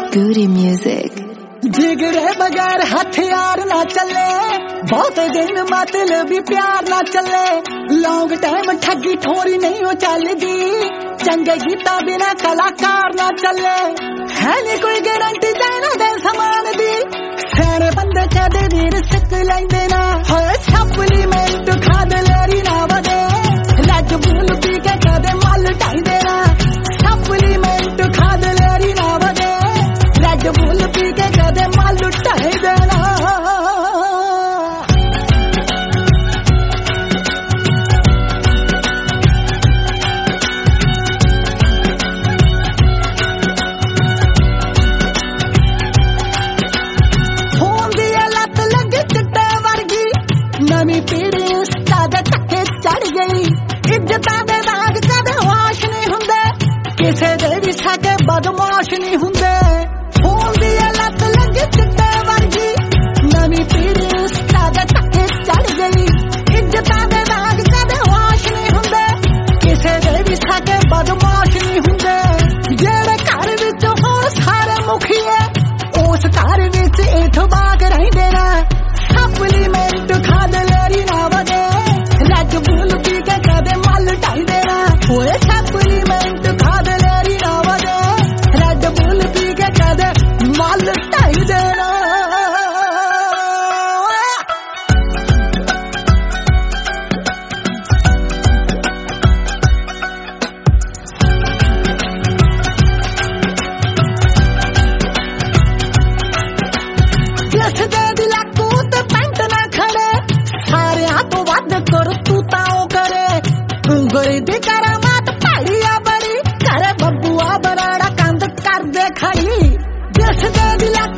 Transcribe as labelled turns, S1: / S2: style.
S1: Goody music.
S2: जिगरे बगैर हथियार ना चले, बहुत दिन मतलब भी प्यार ना चले। लॉन्ग टाइम ठगी ठोरी नहीं हो चलदी, चंगे गीता बिना कलाकार ना चले। है नहीं कोई गारंटी देना दे समान दी, सारे बंदे कदे वीर सिक लेंदे ना। होए सप्लीमेंट खाद लेरी ना वदे, रेड बुल पी के कदे मल ढाई देना। सप्लीमेंट खाद लेरी ना वदे, रेड बुल पी के कदे मल ढाई देना। नवी पीढ़ी सादे धक्के चढ़ गई, इज्जतां दे दाग कदे वाश नहीं हुंदे, किसे दे भी साके बदमाश नहीं हुंदे। फोन दी लत लगी चिट्टे वर्गी, नवी पीढ़ी सादे धक्के चढ़ गई, इज्जतां दे दाग कदे वाश नहीं हुंदे, किसे दे भी साके बदमाश नहीं हुंदे। जेड़े घर विच होण सारे मुखिए, उस घर विच इतबाक रहिंदे ना। सप्लीमेंट खाद लेरी ना वदे, रेड बुल पी के कदे मल ढाई देना। ओए सप्लीमेंट खाद लेरी ना वदे, रेड बुल पी के कदे मल ढाई देना। जिस दे दिला कूत पैंट ना खड़े, सारे हाथों वध कर तू ताओ करे। उंगली दी करामात भाड़िया बड़ी, करे बब्बुआ बराड़ा कंध कर दे खड़ी। जिस दे दिला